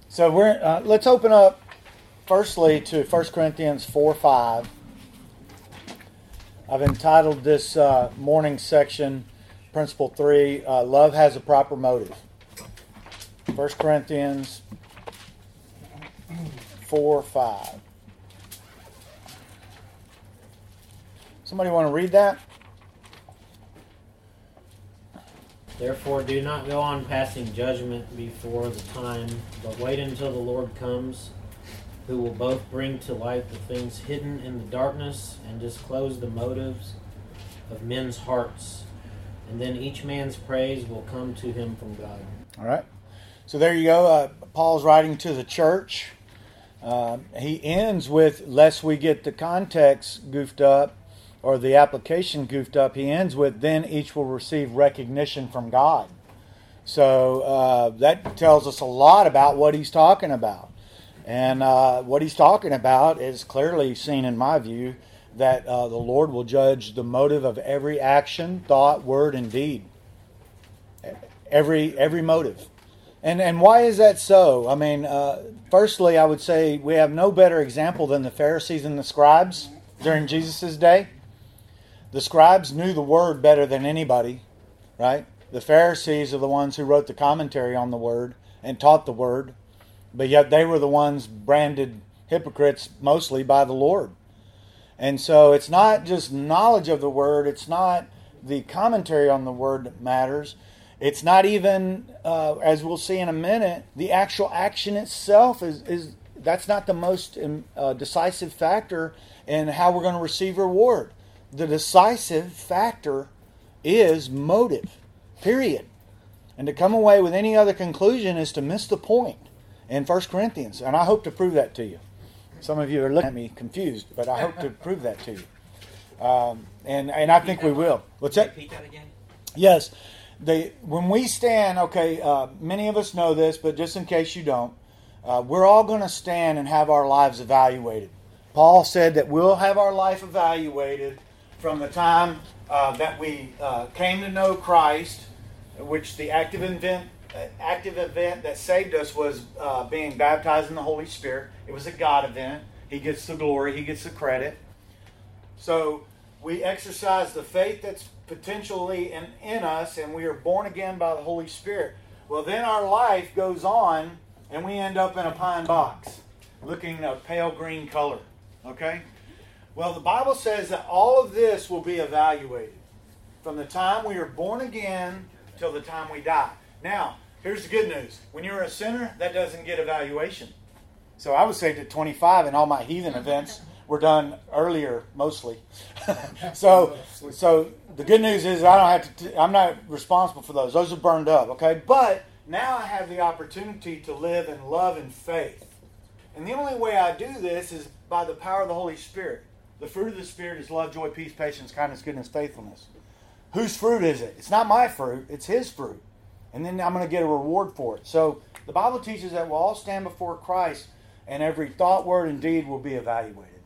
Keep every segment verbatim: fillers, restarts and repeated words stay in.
So we're uh, let's open up firstly to First Corinthians four five. I've entitled this uh, morning section, Principle three, uh, Love Has a Proper Motive. First Corinthians four five. Somebody want to read that? Therefore, do not go on passing judgment before the time, but wait until the Lord comes, who will both bring to light the things hidden in the darkness and disclose the motives of men's hearts. And then each man's praise will come to him from God. All right. So there you go. Uh, Paul's writing to the church. Uh, he ends with, lest we get the context goofed up, or the application goofed up, he ends with, then each will receive recognition from God. So uh, that tells us a lot about what he's talking about. And uh, what he's talking about is clearly seen in my view that uh, the Lord will judge the motive of every action, thought, word, and deed. Every every motive. And and why is that so? I mean, uh, firstly, I would say we have no better example than the Pharisees and the scribes during Jesus' day. The scribes knew the word better than anybody, right? The Pharisees are the ones who wrote the commentary on the word and taught the word, but yet they were the ones branded hypocrites mostly by the Lord. And so it's not just knowledge of the word, it's not the commentary on the word that matters. It's not even, uh, as we'll see in a minute, the actual action itself is, is that's not the most uh, decisive factor in how we're going to receive reward. The decisive factor is motive, period. And to come away with any other conclusion is to miss the point in First Corinthians. And I hope to prove that to you. Some of you are looking at me confused, but I hope to prove that to you. Um, and, and I think we will. What's that? Repeat that again? Yes. They, when we stand, okay, uh, many of us know this, but just in case you don't, uh, we're all going to stand and have our lives evaluated. Paul said that we'll have our life evaluated from the time uh, that we uh, came to know Christ, which the active event, uh, active event that saved us was uh, being baptized in the Holy Spirit. It was a God event. He gets the glory. He gets the credit. So we exercise the faith that's potentially in, in us, and we are born again by the Holy Spirit. Well, then our life goes on, and we end up in a pine box, looking a pale green color. Okay? Well, the Bible says that all of this will be evaluated from the time we are born again till the time we die. Now, here's the good news. When you're a sinner, that doesn't get evaluation. So I was saved at twenty-five, and all my heathen events were done earlier, mostly. so, so the good news is I don't have to. T- I'm not responsible for those. Those are burned up. Okay, but now I have the opportunity to live in love and faith, and the only way I do this is by the power of the Holy Spirit. The fruit of the Spirit is love, joy, peace, patience, kindness, goodness, faithfulness. Whose fruit is it? It's not my fruit. It's His fruit. And then I'm going to get a reward for it. So the Bible teaches that we'll all stand before Christ and every thought, word, and deed will be evaluated.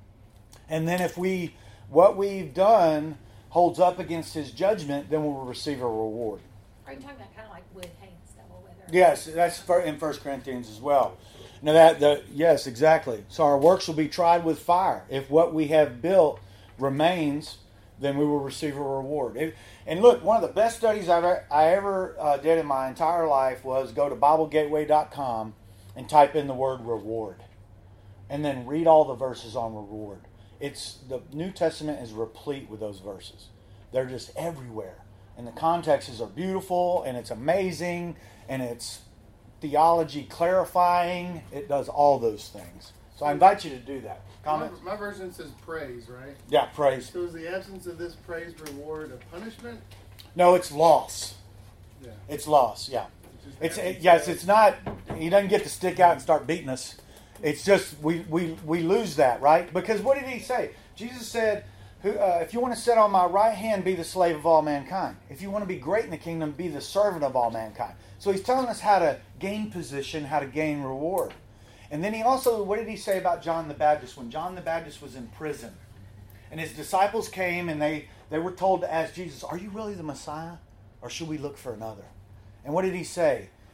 And then if we, what we've done holds up against His judgment, then we'll receive a reward. Are you talking about kind of like wood, hay, and stuff or whatever? Yes, that's in First Corinthians as well. Now that the yes, exactly. So our works will be tried with fire. If what we have built remains, then we will receive a reward. If, and look, one of the best studies I've ever, I ever uh, did in my entire life was go to Bible Gateway dot com and type in the word reward, and then read all the verses on reward. It's the New Testament is replete with those verses. They're just everywhere, and the contexts are beautiful, and it's amazing, and it's theology clarifying. It does all those things. So I invite you to do that. Comments? My, my version says praise, right? Yeah, praise. So is the absence of this praise reward a punishment? No, it's loss. Yeah. It's loss, yeah. It's it, yes, it's not, He doesn't get to stick out and start beating us. It's just, we, we, we lose that, right? Because what did He say? Jesus said, Who, uh, if you want to sit on my right hand, be the slave of all mankind. If you want to be great in the kingdom, be the servant of all mankind. So He's telling us how to gain position, how to gain reward. And then He also, what did He say about John the Baptist? When John the Baptist was in prison, and his disciples came and they, they were told to ask Jesus, are you really the Messiah? Or should we look for another? And what did He say?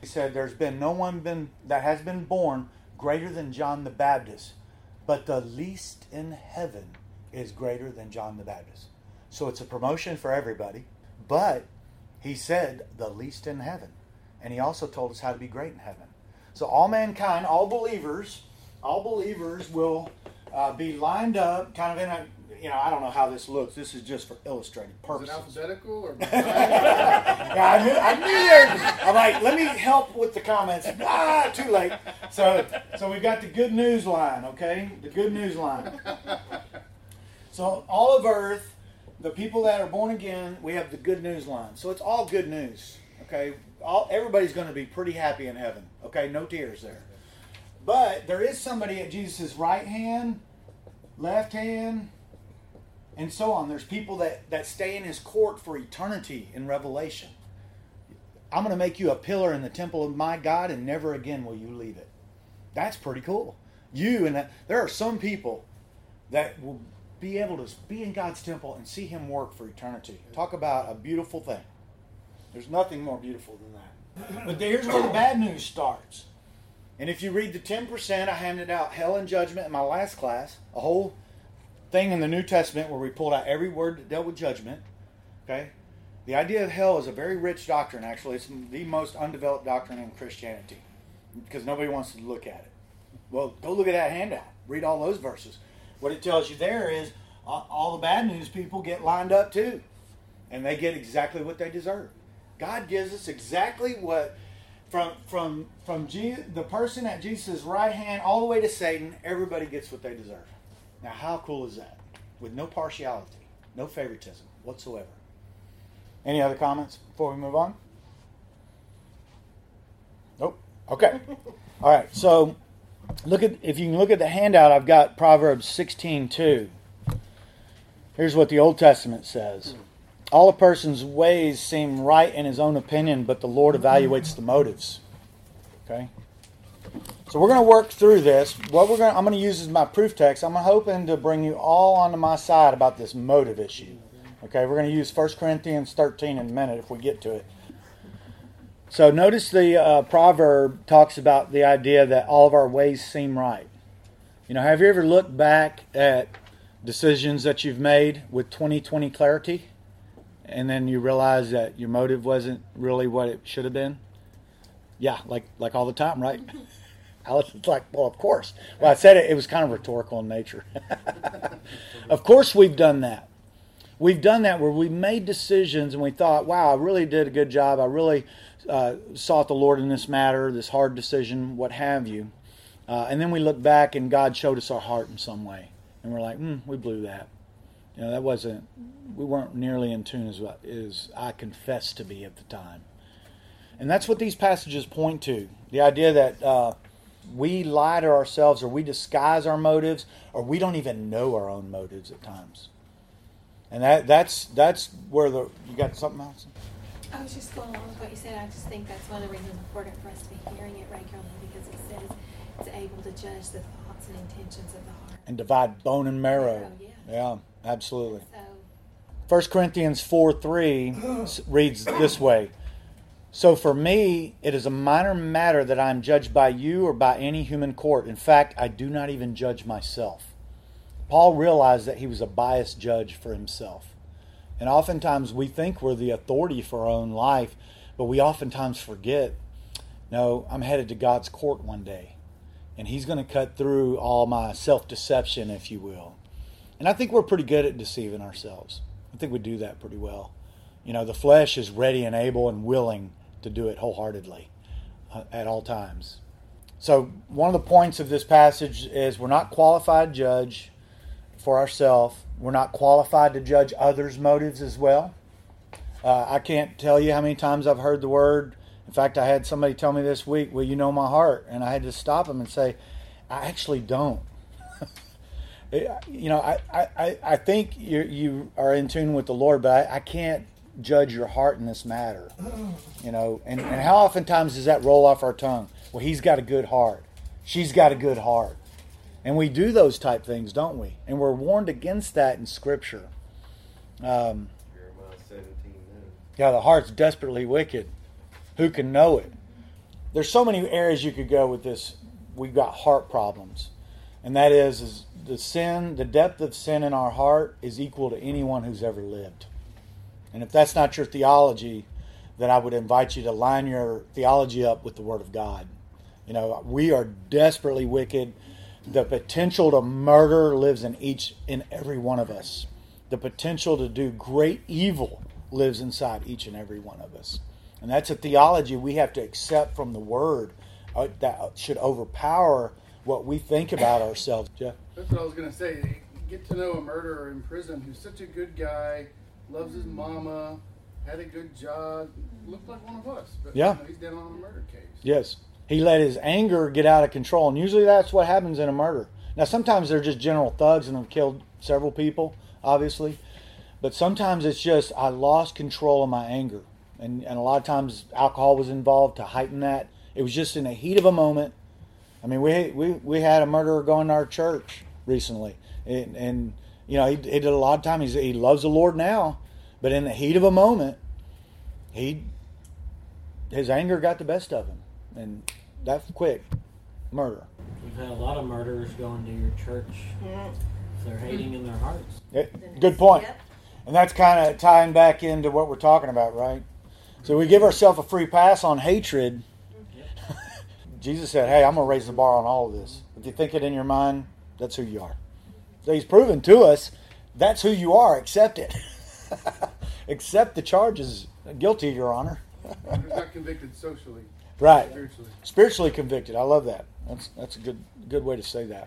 He said, there's been no one been that has been born greater than John the Baptist, but the least in heaven is greater than John the Baptist. So it's a promotion for everybody, but he said the least in heaven. And he also told us how to be great in heaven. So all mankind, all believers, all believers will uh, be lined up, kind of in a, you know, I don't know how this looks. This is just for illustrative purposes. Is it alphabetical or? Yeah, I knew, I knew there. I'm like, let me help with the comments. Ah, too late. So, so we've got the good news line, okay? The good news line. So all of Earth, the people that are born again, we have the good news line. So it's all good news, okay? All everybody's going to be pretty happy in heaven, okay? No tears there. But there is somebody at Jesus' right hand, left hand, and so on. There's people that, that stay in his court for eternity in Revelation. I'm going to make you a pillar in the temple of my God, and never again will you leave it. That's pretty cool. You and that, there are some people that will be able to be in God's temple and see him work for eternity. Talk about a beautiful thing. There's nothing more beautiful than that. But here's where the bad news starts. And if you read the ten percent, I handed out Hell and Judgment in my last class, a whole thing in the New Testament where we pulled out every word that dealt with judgment. Okay? The idea of hell is a very rich doctrine, actually. It's the most undeveloped doctrine in Christianity because nobody wants to look at it. Well, go look at that handout. Read all those verses. What it tells you there is all the bad news people get lined up too. And they get exactly what they deserve. God gives us exactly what, from from from Jesus, the person at Jesus' right hand all the way to Satan, everybody gets what they deserve. Now, how cool is that? With no partiality, no favoritism whatsoever. Any other comments before we move on? Nope. Okay. All right. So, look at if you can look at the handout. I've got Proverbs sixteen two. Here's what the Old Testament says. All a person's ways seem right in his own opinion, but the Lord evaluates the motives. Okay? So we're going to work through this. What we're going to, I'm going to use as my proof text. I'm hoping to bring you all onto my side about this motive issue. Okay, we're going to use First Corinthians thirteen in a minute if we get to it. So notice the uh, proverb talks about the idea that all of our ways seem right. You know, have you ever looked back at decisions that you've made with twenty twenty clarity? And then you realize that your motive wasn't really what it should have been? Yeah, like like all the time, right? Allison's like, well, of course. Well, I said it, it was kind of rhetorical in nature. Of course we've done that. We've done that where we made decisions and we thought, wow, I really did a good job. I really uh, sought the Lord in this matter, this hard decision, what have you. Uh, and then we look back and God showed us our heart in some way. And we're like, hmm, we blew that. You know, that wasn't, we weren't nearly in tune as, what, as I confessed to be at the time. And that's what these passages point to. The idea that uh, we lie to ourselves or we disguise our motives or we don't even know our own motives at times. And that that's that's where the, you got something else? I was just going along with what you said. I just think that's one of the reasons it's important for us to be hearing it regularly because it says it's able to judge the thoughts and intentions of the heart. And divide bone and marrow. Marrow, yeah. Yeah, absolutely. So, First Corinthians four three reads this way. So for me, it is a minor matter that I am judged by you or by any human court. In fact, I do not even judge myself. Paul realized that he was a biased judge for himself. And oftentimes we think we're the authority for our own life, but we oftentimes forget, no, I'm headed to God's court one day. And he's going to cut through all my self-deception, if you will. And I think we're pretty good at deceiving ourselves. I think we do that pretty well. You know, the flesh is ready and able and willing to do it wholeheartedly uh, at all times. So one of the points of this passage is we're not qualified to judge for ourselves. We're not qualified to judge others' motives as well. Uh, I can't tell you how many times I've heard the word. In fact, I had somebody tell me this week, well, you know my heart. And I had to stop them and say, I actually don't. You know, I, I, I think you you are in tune with the Lord, but I, I can't judge your heart in this matter. You know, and, and how oftentimes does that roll off our tongue? Well, he's got a good heart. She's got a good heart. And we do those type things, don't we? And we're warned against that in Scripture. Um, Jeremiah seventeen nine. yeah, the heart's desperately wicked. Who can know it? there's so many areas you could go with this. We've got heart problems. And that is, is the sin, the depth of sin in our heart is equal to anyone who's ever lived. And if that's not your theology, then I would invite you to line your theology up with the Word of God. You know, we are desperately wicked. The potential to murder lives in each, in every one of us. The potential to do great evil lives inside each and every one of us. And that's a theology we have to accept from the Word uh, that should overpower what we think about ourselves. Jeff? That's what I was going to say. Get to know a murderer in prison who's such a good guy, loves his mama, had a good job, looked like one of us. But yeah. You know, he's down on a murder case. Yes. He let his anger get out of control. And usually that's what happens in a murder. Now, sometimes they're just general thugs and have killed several people, obviously. But sometimes it's just, I lost control of my anger. And, and a lot of times alcohol was involved to heighten that. It was just in the heat of a moment. I mean, we we, we had a murderer go into our church recently. And, and you know, he, he did a lot of time. He's, he loves the Lord now. But in the heat of a moment, he his anger got the best of him. And that's quick. Murder. We've had a lot of murderers go into your church. They're hating in their hearts. Yeah, good point. And that's kind of tying back into what we're talking about, right? So we give ourselves a free pass on hatred. Jesus said, hey, I'm going to raise the bar on all of this. If you think it in your mind, that's who you are. So he's proven to us that's who you are. Accept it. Accept the charges. Guilty, Your Honor. He's not convicted socially. Right. Spiritually. Spiritually convicted. I love that. That's that's a good good way to say that.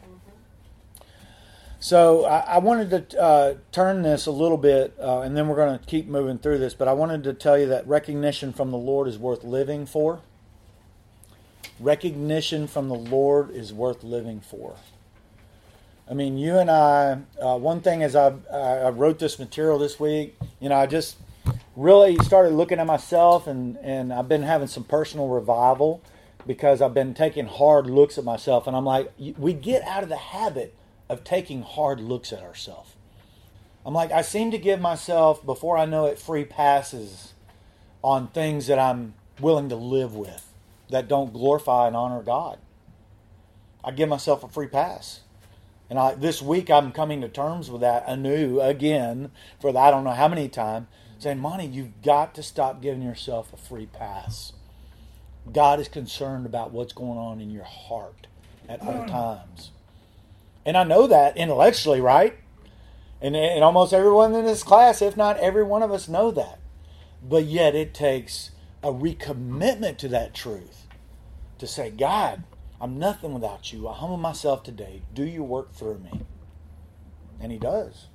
So I, I wanted to uh, turn this a little bit, uh, and then we're going to keep moving through this, but I wanted to tell you that recognition from the Lord is worth living for. Recognition from the Lord is worth living for. I mean, you and I, uh, one thing as I, I wrote this material this week, you know, I just really started looking at myself, and, and I've been having some personal revival because I've been taking hard looks at myself. And I'm like, we get out of the habit of taking hard looks at ourselves. I'm like, I seem to give myself, before I know it, free passes on things that I'm willing to live with that don't glorify and honor God. I give myself a free pass. And I, this week I'm coming to terms with that anew again for the, I don't know how many times, saying, Monty, you've got to stop giving yourself a free pass. God is concerned about what's going on in your heart at all times. And I know that intellectually, right? And, and almost everyone in this class, if not every one of us, know that. But yet it takes a recommitment to that truth. To say, God, I'm nothing without you. I humble myself today. Do your work through me. And He does.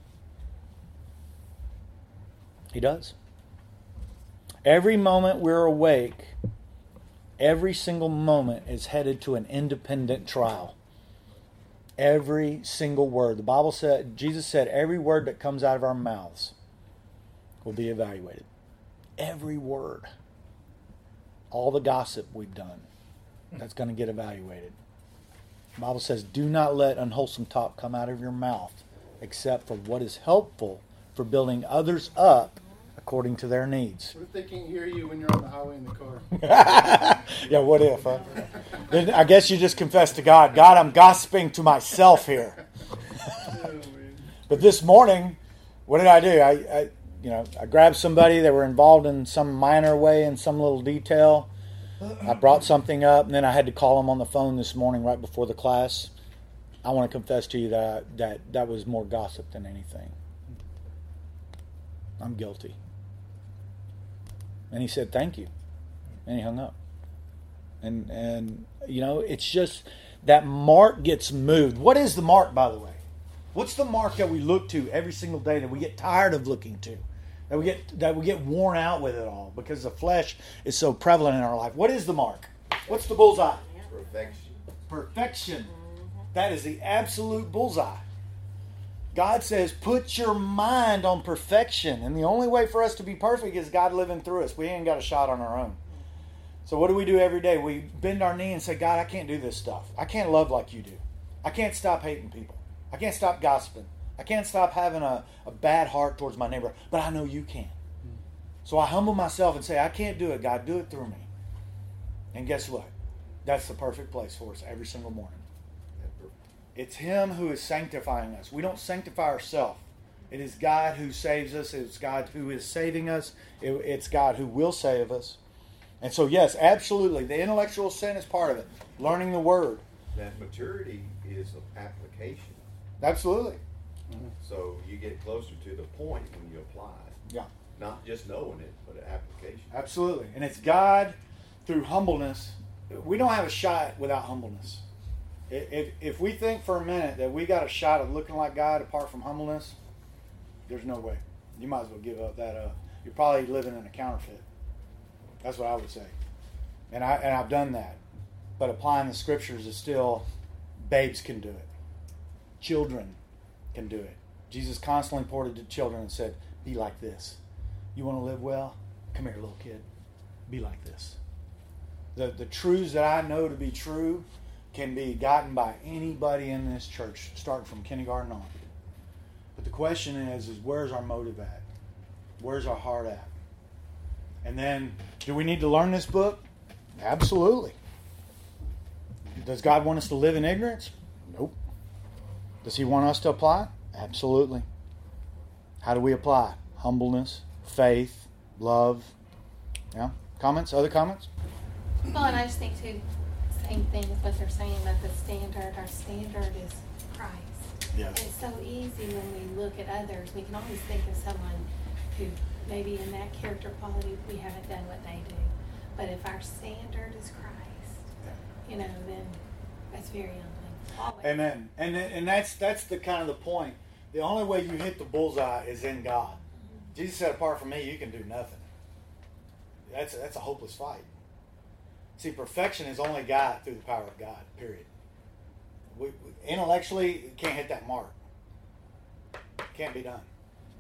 He does. Every moment we're awake, every single moment is headed to an independent trial. Every single word. The Bible said, Jesus said, every word that comes out of our mouths will be evaluated. Every word. All the gossip we've done, that's going to get evaluated. The Bible says, do not let unwholesome talk come out of your mouth except for what is helpful for building others up according to their needs. What if they can't hear you when you're on the highway in the car? Yeah, what if? Huh? Then I guess you just confess to God, God, I'm gossiping to myself here. But this morning, what did I do? I, I, you know, I grabbed somebody that were involved in some minor way in some little detail. I brought something up, and then I had to call them on the phone this morning right before the class. I want to confess to you that that, that was more gossip than anything. I'm guilty. And he said, thank you. And he hung up. And, and you know, it's just that mark gets moved. What is the mark, by the way? What's the mark that we look to every single day that we get tired of looking to? That we get that we get worn out with it all because the flesh is so prevalent in our life. What is the mark? What's the bullseye? Perfection. Perfection. That is the absolute bullseye. God says, put your mind on perfection. And the only way for us to be perfect is God living through us. We ain't got a shot on our own. So what do we do every day? We bend our knee and say, God, I can't do this stuff. I can't love like you do. I can't stop hating people. I can't stop gossiping. I can't stop having a, a bad heart towards my neighbor. But I know you can. So I humble myself and say, I can't do it, God. Do it through me. And guess what? That's the perfect place for us every single morning. It's Him who is sanctifying us. We don't sanctify ourselves. It is God who saves us. It's God who is saving us. It, it's God who will save us. And so, yes, absolutely, the intellectual sin is part of it. Learning the Word. That maturity is an application. Absolutely. Mm-hmm. So you get closer to the point when you apply it. Yeah. Not just knowing it, but an application. Absolutely. And it's God through humbleness. We don't have a shot without humbleness. If, if we think for a minute that we got a shot of looking like God apart from humbleness, there's no way. You might as well give up that. Uh, you're probably living in a counterfeit. That's what I would say. And, I, and I've done that. But applying the scriptures is still, babes can do it. Children can do it. Jesus constantly pointed to children and said, be like this. You want to live well? Come here, little kid. Be like this. The, the truths that I know to be true can be gotten by anybody in this church, starting from kindergarten on. But the question is, is where's our motive at? Where's our heart at? And then, do we need to learn this book? Absolutely. Does God want us to live in ignorance? Nope. Does He want us to apply? Absolutely. How do we apply? Humbleness, faith, love. Yeah. Comments? Other comments? Well, and I just think too, same thing with what they're saying about the standard. Our standard is Christ. Yes. And it's so easy when we look at others. We can always think of someone who maybe in that character quality we haven't done what they do. But if our standard is Christ, you know, then that's very humbling. Always. Amen. And and that's that's the kind of the point. The only way you hit the bullseye is in God. Mm-hmm. Jesus said, apart from me, you can do nothing. That's a, that's a hopeless fight. See, perfection is only God through the power of God, period. We, we, intellectually, can't hit that mark. Can't be done.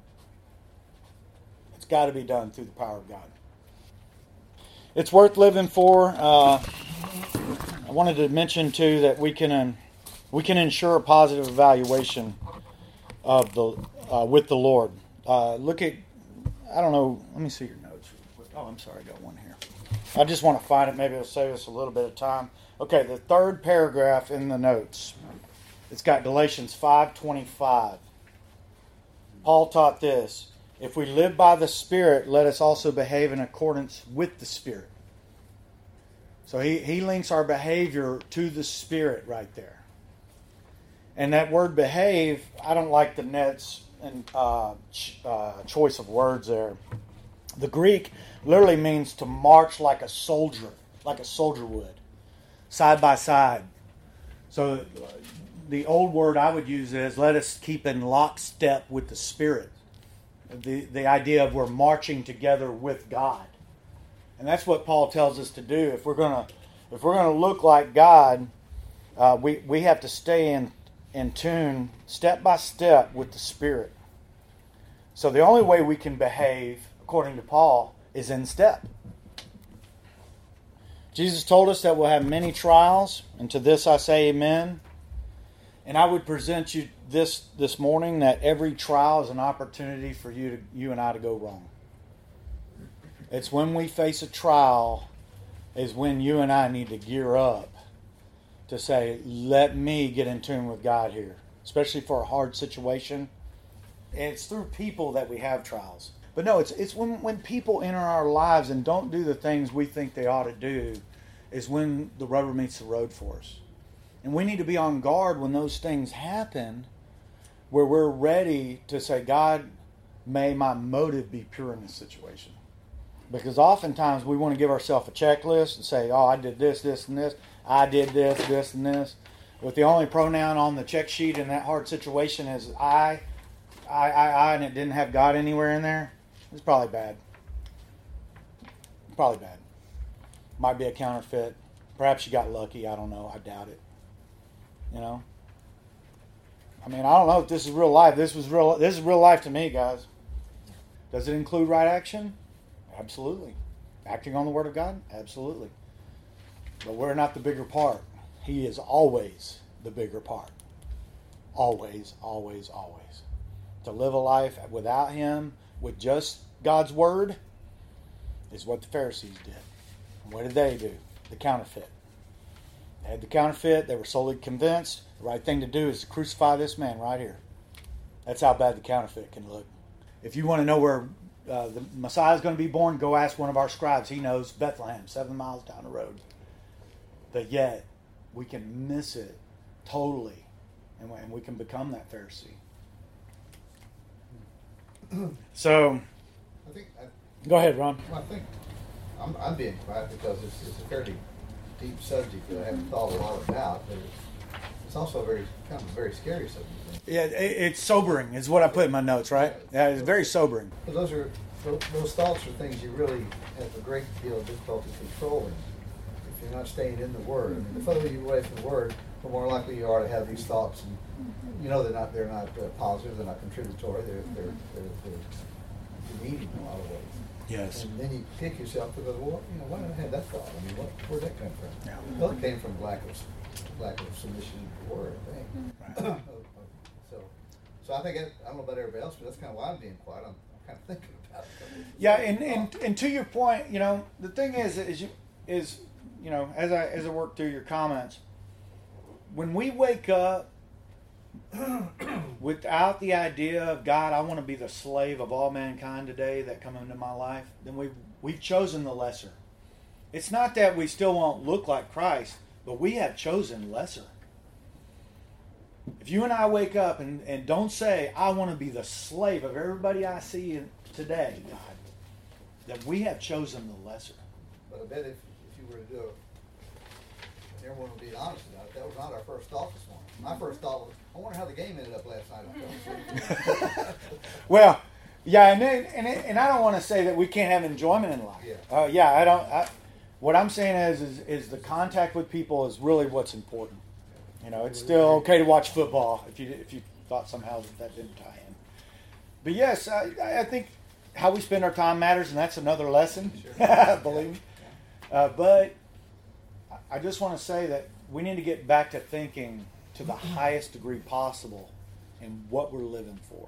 It's got to be done through the power of God. It's worth living for. Uh, I wanted to mention, too, that we can um, we can ensure a positive evaluation of the uh, with the Lord. Uh, look at, I don't know, let me see your notes real quick. Oh, I'm sorry, I got one here. I just want to find it. Maybe it'll save us a little bit of time. Okay, the third paragraph in the notes. It's got Galatians five twenty-five. Paul taught this. If we live by the Spirit, let us also behave in accordance with the Spirit. So he, he links our behavior to the Spirit right there. And that word behave, I don't like the Ned's and uh, ch- uh, choice of words there. The Greek literally means to march like a soldier, like a soldier would, side by side. So the old word I would use is let us keep in lockstep with the Spirit. The the idea of we're marching together with God. And that's what Paul tells us to do. If we're gonna if we're gonna look like God, uh, we, we have to stay in, in tune step by step with the Spirit. So the only way we can behave, according to Paul, is in step. Jesus told us that we'll have many trials, and to this I say amen. And I would present you this this morning that every trial is an opportunity for you to you and I to go wrong. It's when we face a trial is when you and I need to gear up to say, let me get in tune with God here, especially for a hard situation. And it's through people that we have trials. But no, it's it's when, when people enter our lives and don't do the things we think they ought to do is when the rubber meets the road for us. And we need to be on guard when those things happen where we're ready to say, God, may my motive be pure in this situation. Because oftentimes we want to give ourselves a checklist and say, oh, I did this, this, and this. I did this, this, and this. But the only pronoun on the check sheet in that hard situation is I, I, I, I, and it didn't have God anywhere in there. It's probably bad. Probably bad. Might be a counterfeit. Perhaps you got lucky. I don't know. I doubt it. You know? I mean, I don't know if this is real life. This was real. This is real life to me, guys. Does it include right action? Absolutely. Acting on the Word of God? Absolutely. But we're not the bigger part. He is always the bigger part. Always, always, always. To live a life without Him, with just God's Word, is what the Pharisees did. And what did they do? The counterfeit. They had the counterfeit. They were solely convinced the right thing to do is to crucify this man right here. That's how bad the counterfeit can look. If you want to know where uh, the Messiah is going to be born, go ask one of our scribes. He knows Bethlehem, seven miles down the road. But yet, we can miss it totally, and and we can become that Pharisee. So, I think I, go ahead, Ron. I think I'm, I'm being quiet because it's, it's a fairly deep subject that I haven't thought a lot about, but it's, it's also a very kind of a very scary subject. Yeah, it, it's sobering, is what I put in my notes, right? Yeah, it's very sobering. Because those are those, those thoughts are things you really have a great deal of difficulty controlling if you're not staying in the Word. I mean, the further you away from the Word, the more likely you are to have these thoughts, and you know they're not they're not uh, positive, they're not contributory, they're they're they're, they're demeaning in a lot of ways. Yes. And then you kick yourself because, well, you know, why did I have that thought? I mean, what, where'd that come from? Yeah. Well, it came from lack of lack of submission to the Word, I think. Right. so, so I think it, I don't know about everybody else, but that's kind of why I'm being quiet. I'm, I'm kind of thinking about it. Yeah, and, and and to your point, you know, the thing is, is you is you know, as I as I work through your comments, when we wake up without the idea of God, I want to be the slave of all mankind today that come into my life, then we we've chosen the lesser. It's not that we still won't look like Christ, but we have chosen lesser. If you and I wake up and, and don't say, I want to be the slave of everybody I see in, today, God, that we have chosen the lesser. But I bet if, if you were to do it, and everyone would be honest about it, that was not our first thought this morning. My first thought was, I wonder how the game ended up last night. I fell asleep. Well, yeah, and then, and it, and I don't want to say that we can't have enjoyment in life. Yeah. Uh, yeah, I don't. I, what I'm saying is, is, is the contact with people is really what's important. You know, it's still okay to watch football if you if you thought somehow that, that didn't tie in. But yes, I, I think how we spend our time matters, and that's another lesson. Sure. Believe me. Uh, but I just want to say that we need to get back to thinking to the highest degree possible in what we're living for.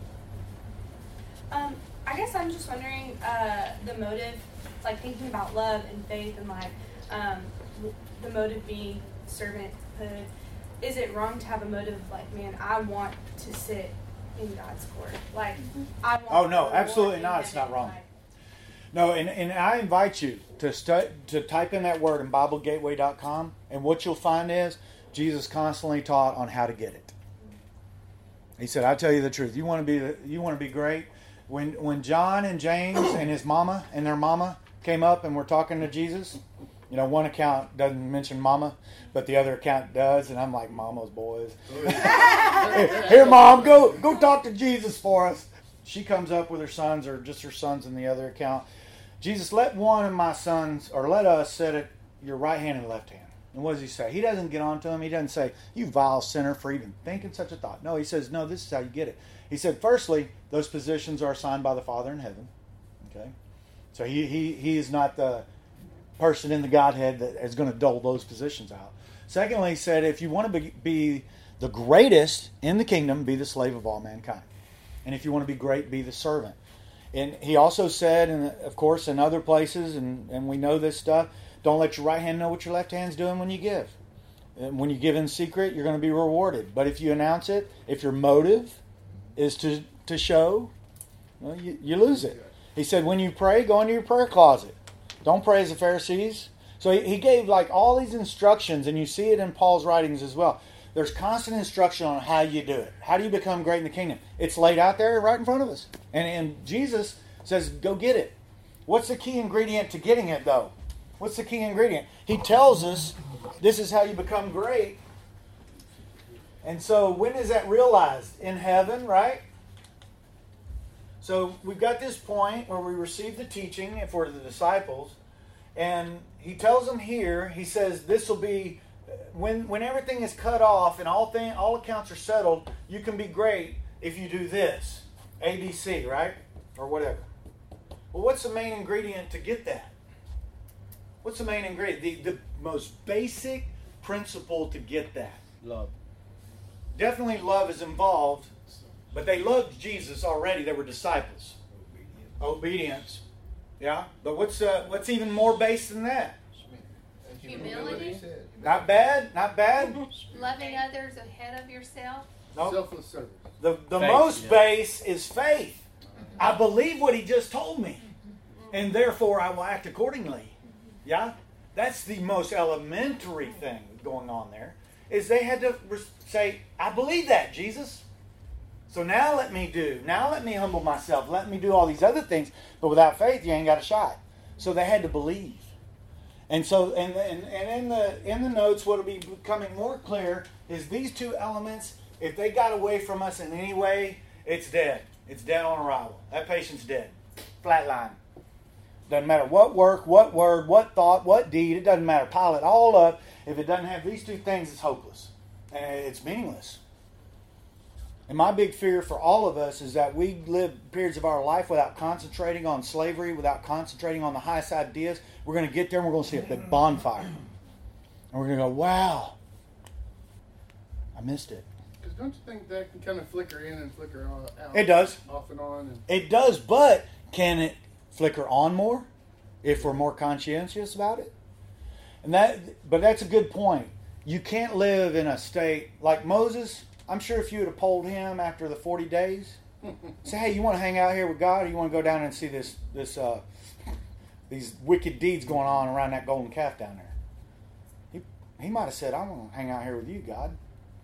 Um, I guess I'm just wondering uh, the motive, like thinking about love and faith and like um, the motive being servanthood. Is it wrong to have a motive like, man, I want to sit in God's court? Like, I want Oh, no, to absolutely walk not. in It's not heaven, wrong. like- No, and, and I invite you to stu- to type in that word in Bible Gateway dot com, and what you'll find is Jesus constantly taught on how to get it. He said, "I tell you the truth. You want to be the, you want to be great." When when John and James and his mama and their mama came up and were talking to Jesus, you know, one account doesn't mention mama, but the other account does, and I'm like, "Mama's boys, here, mom, go go talk to Jesus for us." She comes up with her sons, or just her sons in the other account. Jesus, let one of my sons, or let us sit at your right hand and left hand. And what does he say? He doesn't get on to him. He doesn't say, you vile sinner for even thinking such a thought. No, he says, no, this is how you get it. He said, firstly, those positions are assigned by the Father in heaven. Okay? So he, he, he is not the person in the Godhead that is going to dole those positions out. Secondly, he said, if you want to be, be the greatest in the kingdom, be the slave of all mankind. And if you want to be great, be the servant. And he also said, and of course, in other places, and, and we know this stuff, don't let your right hand know what your left hand's doing when you give. And when you give in secret, you're going to be rewarded. But if you announce it, if your motive is to, to show, well, you, you lose it. He said, when you pray, go into your prayer closet. Don't pray as the Pharisees. So he, he gave like all these instructions, and you see it in Paul's writings as well. There's constant instruction on how you do it. How do you become great in the kingdom? It's laid out there right in front of us. And, and Jesus says, go get it. What's the key ingredient to getting it, though? What's the key ingredient? He tells us this is how you become great. And so when is that realized? In heaven, right? So we've got this point where we receive the teaching for the disciples. And he tells them here, he says this will be, when when everything is cut off and all thing, all accounts are settled, you can be great if you do this. A B C, right? Or whatever. Well, what's the main ingredient to get that? What's the main ingredient? The, the most basic principle to get that. Love. Definitely love is involved, but they loved Jesus already. They were disciples. Obedience. Yeah? But what's uh, what's even more base than that? Humility. Said, Not bad, not bad. Loving others ahead of yourself. Nope. Selfless service. The, the Faith, most yeah. base is faith. I believe what he just told me, and therefore I will act accordingly. Yeah? That's the most elementary thing going on there, is they had to say, I believe that, Jesus. So now let me do. Now let me humble myself. Let me do all these other things. But without faith, you ain't got a shot. So they had to believe. And so, and, and, and in the in the notes, what will be becoming more clear is these two elements, if they got away from us in any way, it's dead. It's dead on arrival. That patient's dead. Flatline. Doesn't matter what work, what word, what thought, what deed. It doesn't matter. Pile it all up. If it doesn't have these two things, it's hopeless. And it's meaningless. And my big fear for all of us is that we live periods of our life without concentrating on slavery, without concentrating on the highest ideas. We're going to get there and we're going to see a big bonfire. And we're going to go, wow, I missed it. Because don't you think that can kind of flicker in and flicker out? It does. Off and on. And It does, but can it flicker on more if we're more conscientious about it? And that, but that's a good point. You can't live in a state like Moses. I'm sure if you would have polled him after the forty days, say, hey, you want to hang out here with God, or you want to go down and see this this uh, these wicked deeds going on around that golden calf down there? He he might have said, I want to hang out here with you, God.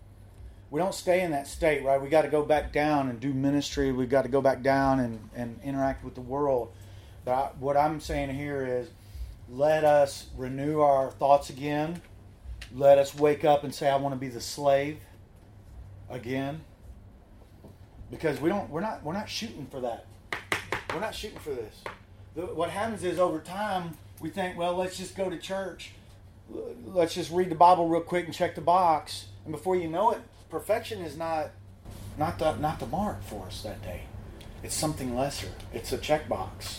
We don't stay in that state, right? We got to go back down and do ministry. We've got to go back down and, and interact with the world. But I, what I'm saying here is, let us renew our thoughts again. Let us wake up and say, I want to be the slave again, because we don't we're not we're not shooting for that. We're not shooting for this. The, what happens is, over time we think, well, let's just go to church, let's just read the Bible real quick and check the box, and before you know it, perfection is not not the not the mark for us that day. It's something lesser. It's a checkbox.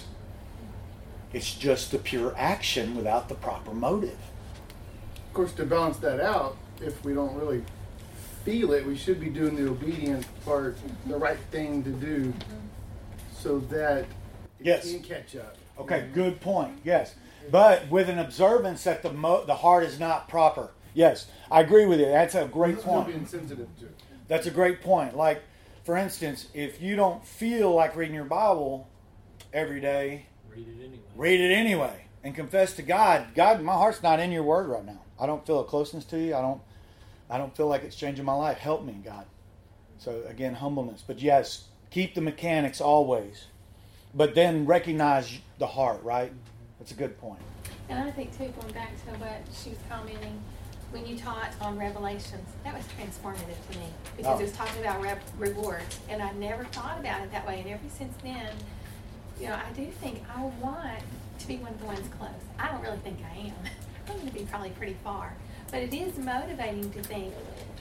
It's just the pure action without the proper motive. of course, to balance that out, if we don't really feel it, we should be doing the obedient part, the right thing to do, so that it Yes. can catch up. Okay, good point. Yes, but with an observance that the mo- the heart is not proper. Yes, I agree with you. That's a great Still point. being sensitive to it. That's a great point. Like, for instance, if you don't feel like reading your Bible every day, Read it anyway. read it anyway and confess to God. God, my heart's not in your word right now. I don't feel a closeness to you. I don't. I don't feel like it's changing my life. Help me, God. So again, humbleness. But yes, keep the mechanics always, but then recognize the heart. Right? That's a good point. And I think too, going back to what she was commenting, when you taught on Revelations, that was transformative to me, because Oh. it was talking about re- rewards, and I never thought about it that way. And ever since then, you know, I do think I want to be one of the ones close. I don't really think I am. I'm going to be probably pretty far, but it is motivating to think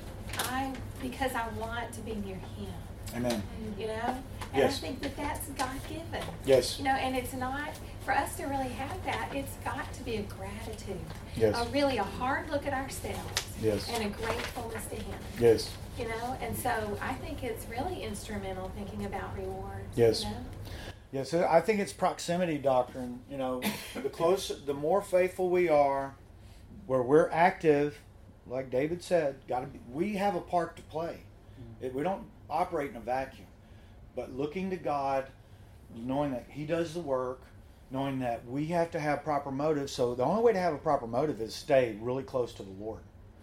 I because I want to be near Him. Amen. You know, and Yes. I think that that's God given. Yes. You know, and it's not, for us to really have that, it's got to be a gratitude. Yes. A really a hard look at ourselves. Yes. And a gratefulness to Him. Yes. You know, and so I think it's really instrumental thinking about rewards. Yes. You know? Yes, I think it's proximity doctrine. You know, the closer, the more faithful we are, where we're active, like David said, got to be. We have a part to play. It, we don't operate in a vacuum, but looking to God, knowing that He does the work, knowing that we have to have proper motives. So the only way to have a proper motive is stay really close to the Lord.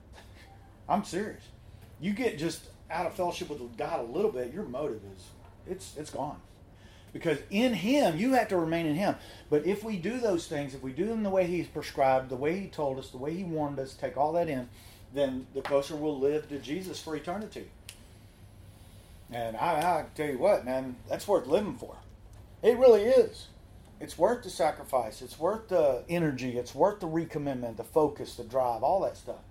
I'm serious. You get just out of fellowship with God a little bit, your motive is it's it's gone. Because in Him, you have to remain in Him. But if we do those things, if we do them the way He's prescribed, the way He told us, the way He warned us, take all that in, then the closer we'll live to Jesus for eternity. And I, I tell you what, man, that's worth living for. It really is. It's worth the sacrifice. It's worth the energy. It's worth the recommitment, the focus, the drive, all that stuff.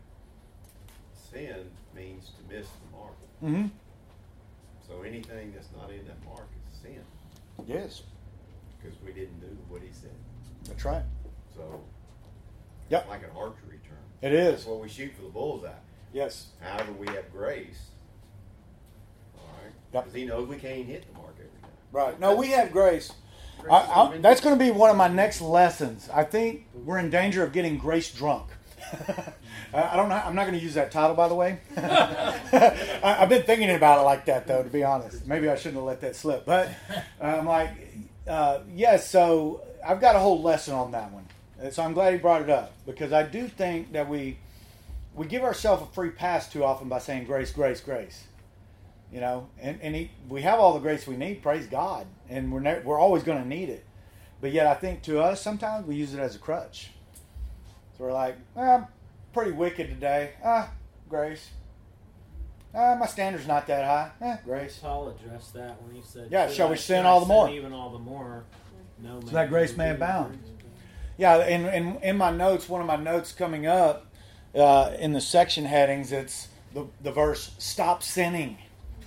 Sin means to miss the mark. Mm-hmm. So anything that's not in that mark is sin, Yes, because we didn't do what He said. that's right. So, Yep. like an archery term. It is. That's what we shoot for the bullseye. Yes. However, we have grace. All right. Yep. Because He knows we can't hit the mark every time. Right. No, we have grace. I, I, that's going to be one of my next lessons. I think we're in danger of getting grace drunk. I, I don't know. I'm not going to use that title, by the way. I, I've been thinking about it like that, though, to be honest. Maybe I shouldn't have let that slip. But I'm like, uh, yes, yeah, so I've got a whole lesson on that one. And so I'm glad he brought it up, because I do think that we we give ourselves a free pass too often by saying grace, grace, grace. You know, and, and he, we have all the grace we need, praise God, and we're ne- we're always going to need it. But yet I think to us, sometimes we use it as a crutch. So we're like, well, I'm pretty wicked today. Ah, grace. Ah, my standard's not that high. Eh, grace. Paul addressed that when he said, yeah, shall I, we sin I all the more? Even all the more. No, so that grace may abound. Yeah, and in, in my notes, one of my notes coming up uh, in the section headings, it's the, the verse, stop sinning.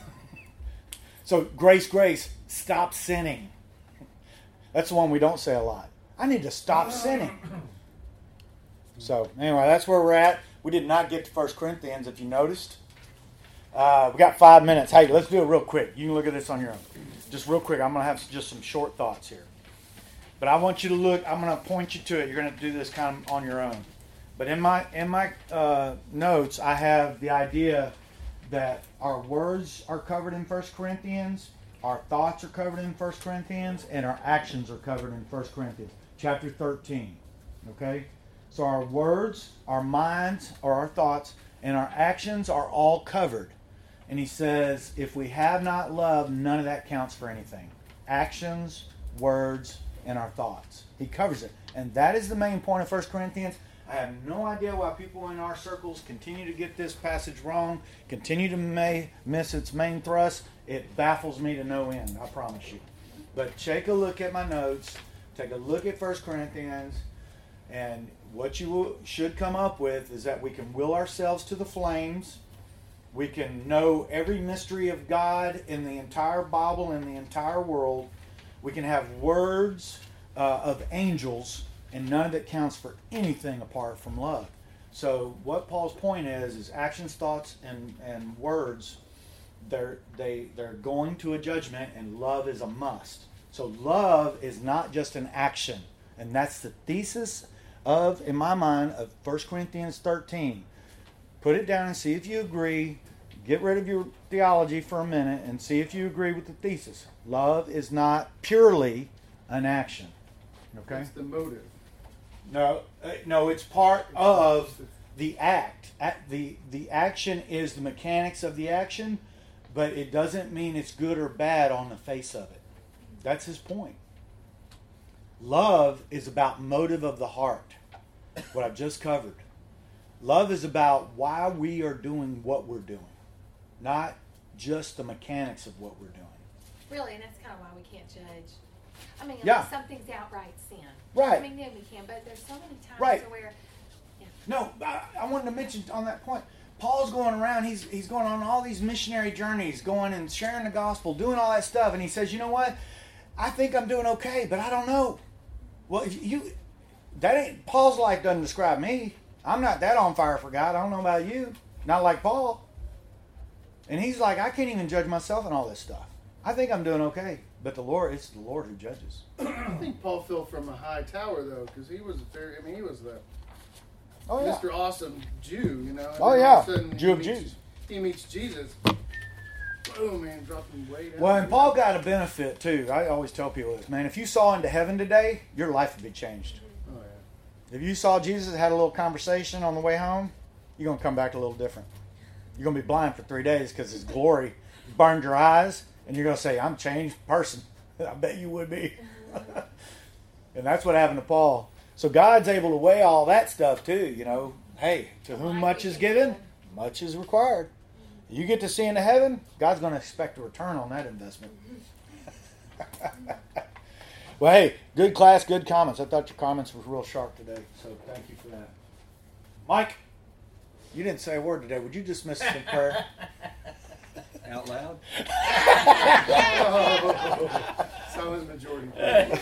So, grace, grace, stop sinning. That's the one we don't say a lot. I need to stop sinning. So, anyway, that's where we're at. We did not get to First Corinthians, if you noticed. Uh, we got five minutes. Hey, let's do it real quick. You can look at this on your own. Just real quick, I'm going to have just some short thoughts here. But I want you to look, I'm going to point you to it. You're going to do this kind of on your own. But in my, in my uh, notes, I have the idea that our words are covered in First Corinthians, our thoughts are covered in First Corinthians, and our actions are covered in First Corinthians, chapter thirteen. Okay? So our words, our minds, or our thoughts, and our actions are all covered. And he says, if we have not love, none of that counts for anything. Actions, words, and our thoughts. He covers it. And that is the main point of First Corinthians. I have no idea why people in our circles continue to get this passage wrong, continue to may miss its main thrust. It baffles me to no end, I promise you. But take a look at my notes, take a look at First Corinthians, and what you should come up with is that we can will ourselves to the flames. We can know every mystery of God in the entire Bible, in the entire world. We can have words uh, of angels, and none of it counts for anything apart from love. So what Paul's point is, is actions, thoughts, and, and words, they're, they, they're going to a judgment, and love is a must. So love is not just an action. And that's the thesis of, in my mind, of First Corinthians thirteen. Put it down and see if you agree. Get rid of your theology for a minute and see if you agree with the thesis. Love is not purely an action. Okay? It's the motive. No, uh, no, it's part of the act. At the the action is the mechanics of the action, but it doesn't mean it's good or bad on the face of it. That's his point. Love is about motive of the heart, what I've just covered. Love is about why we are doing what we're doing, not just the mechanics of what we're doing. Really, and that's kind of why we can't judge. I mean, Yeah. unless something's outright sin. Right. I mean, then we can, but there's so many times Right. where, yeah. No, I, I wanted to mention on that point. Paul's going around. He's he's going on all these missionary journeys, going and sharing the gospel, doing all that stuff. And he says, you know what? I think I'm doing okay, but I don't know. Well, if you that ain't Paul's life doesn't describe me. I'm not that on fire for God. I don't know about you. Not like Paul. And he's like, I can't even judge myself and all this stuff. I think I'm doing okay, but the Lord, it's the Lord who judges. I think Paul fell from a high tower though, because he was very. I mean, he was the Oh yeah. Mister Awesome Jew, you know. And Oh then yeah. all of a sudden Jew he of meets, Jews. He meets Jesus. Boom, man, dropped him way down. Well, and Paul got a benefit too. I always tell people this, man. If you saw into heaven today, your life would be changed. Oh yeah. If you saw Jesus, had a little conversation on the way home, you're going to come back a little different. You're going to be blind for three days because his glory burned your eyes, and you're going to say, I'm a changed person. I bet you would be. And that's what happened to Paul. So God's able to weigh all that stuff too, you know. Hey, to whom much is given, much is required. You get to see into heaven, God's going to expect a return on that investment. Well, hey, good class, good comments. I thought your comments were real sharp today, so thank you for that. Mike, you didn't say a word today. Would you dismiss us in prayer? Out loud? Oh, silent majority.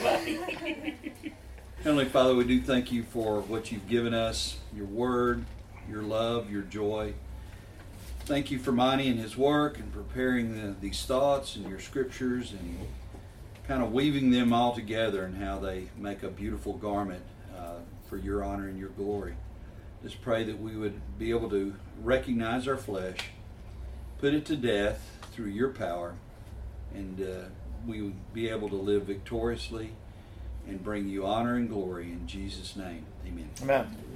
Heavenly Father, we do thank you for what you've given us, your word, your love, your joy. Thank you for Monty and his work and preparing the, these thoughts and your scriptures. And kind of weaving them all together and how they make a beautiful garment uh, for your honor and your glory. Just pray that we would be able to recognize our flesh, put it to death through your power, and uh, we would be able to live victoriously and bring you honor and glory in Jesus' name. Amen. Amen.